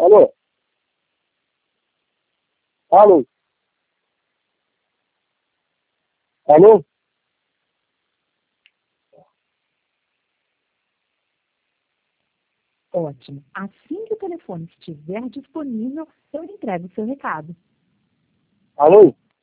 Alô? Alô? Alô? Ótimo. Assim que o telefone estiver disponível, eu entrego o seu recado. Alô?